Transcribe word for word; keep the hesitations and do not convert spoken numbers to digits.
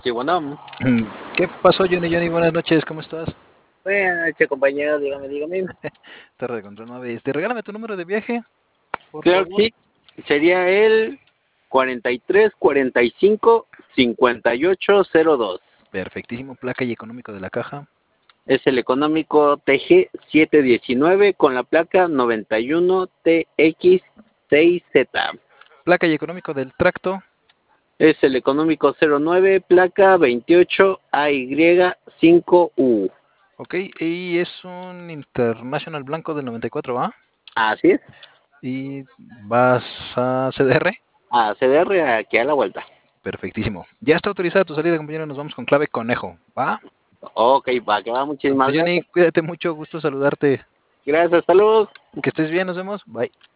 Sí, bueno. ¿Qué pasó, Johnny? Johnny, buenas noches, ¿cómo estás? Buenas noches, compañero, dígame, dígame. Torre de Control nueve. Este, regálame tu número de viaje, por Claro favor. que sí, sería el cuarenta y tres, cuarenta y cinco, cincuenta y ocho cero dos. Perfectísimo, placa y económico de la caja. Es el económico T G setecientos diecinueve con la placa noventa y uno T X seis Z. Placa y económico del tracto. Es el económico cero nueve, placa veintiocho A Y cinco U. Ok, y es un International Blanco del noventa y cuatro, ¿va? Así es. Y vas a C D R. A C D R aquí a la vuelta. Perfectísimo. Ya está autorizada tu salida, compañero. Nos vamos con clave conejo, ¿va? Ok, va, que va, Hasta muchísimas Johnny, gracias. cuídate mucho, gusto saludarte. Gracias, hasta luego. Que estés bien, nos vemos. Bye.